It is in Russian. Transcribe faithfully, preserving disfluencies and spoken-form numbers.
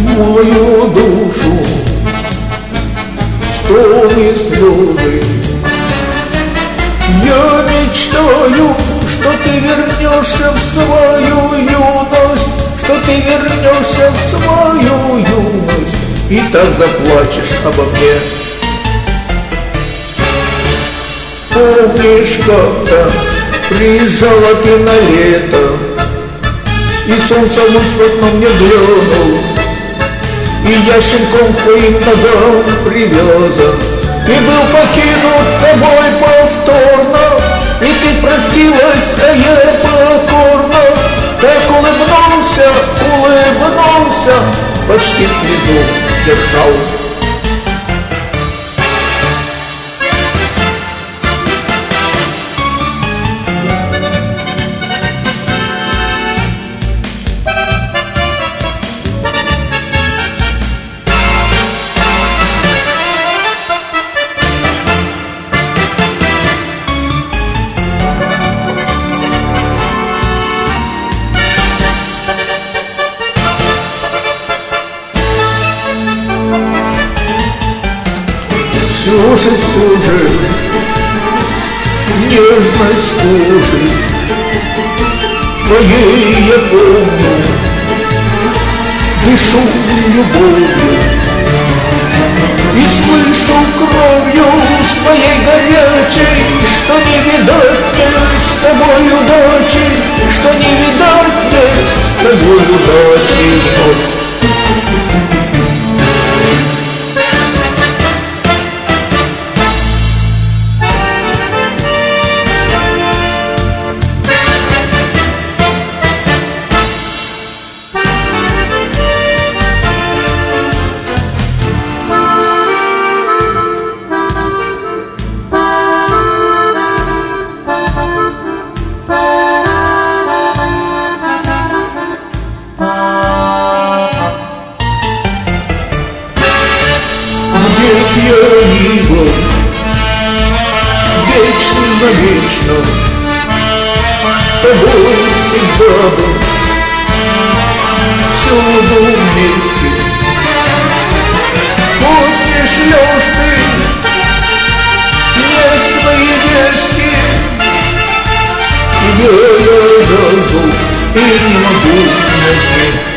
мою душу тонет слезы. Я мечтаю, что ты вернешься в свою юность, что ты вернешься в свою юность, и так заплачешь обо мне. Помнишь, как-то приезжала ты на лето, и солнце луч в окно мне глянул, и я щенком к твоим ногам привязан, и был покинут тобой повторно, и ты простилась, а я покорно так улыбнулся, улыбнулся, почти слезу держал. Всю жизнь, всю жизнь, нежность кожи твоей я помню, дышу любовью и слышу кровью своей горячей, что не видать мне с тобой удачи, что не видать мне с тобой удачи. Я его вечно, вечно с тобой всегда был, всюду вместе. Вот не шлешь ты мне свои вести, я, я зову и не могу найти.